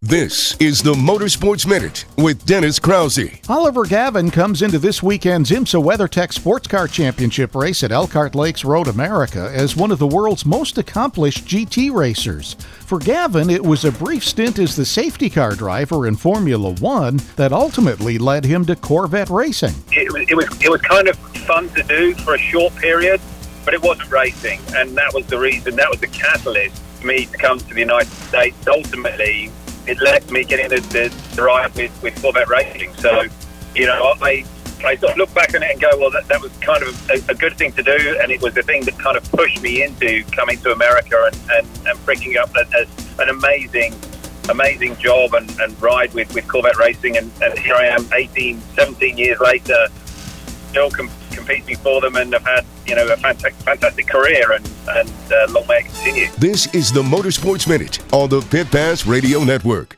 This is the Motorsports Minute with Dennis Krause. Oliver Gavin comes into this weekend's IMSA WeatherTech Sports Car Championship race at Elkhart Lakes Road America as one of the world's most accomplished GT racers. For Gavin, it was a brief stint as the safety car driver in Formula One that ultimately led him to Corvette racing. It was kind of fun to do for a short period, but it wasn't racing, and that was the reason, that was the catalyst for me to come to the United States. Ultimately, it led to me getting the ride with Corvette racing. So, I sort of look back on it and go, well, that was kind of a good thing to do, and it was the thing that kind of pushed me into coming to America and picking up an amazing job and ride with Corvette racing. And here I am 17 years later, still competing for them, and have had a fantastic career, and long may it continue. This is the Motorsports Minute on the Pit Pass Radio Network.